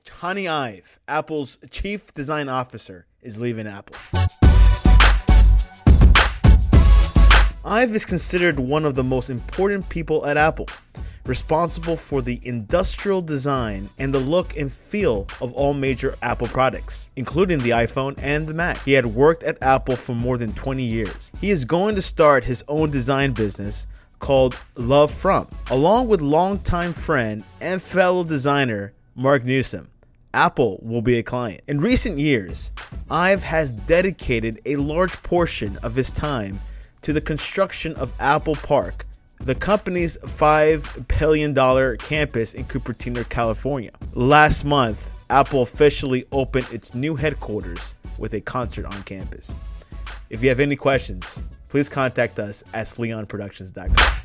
Jony Ive, Apple's chief design officer, is leaving Apple. Ive is considered one of the most important people at Apple, responsible for the industrial design and the look and feel of all major Apple products, including the iPhone and the Mac. He had worked at Apple for more than 20 years. He is going to start his own design business called Love From, along with longtime friend and fellow designer Mark Newsom. Apple will be a client. In recent years, Ive has dedicated a large portion of his time to the construction of Apple Park, the company's $5 billion campus in Cupertino, California. Last month, Apple officially opened its new headquarters with a concert on campus. If you have any questions, please contact us at sleonproductions.com.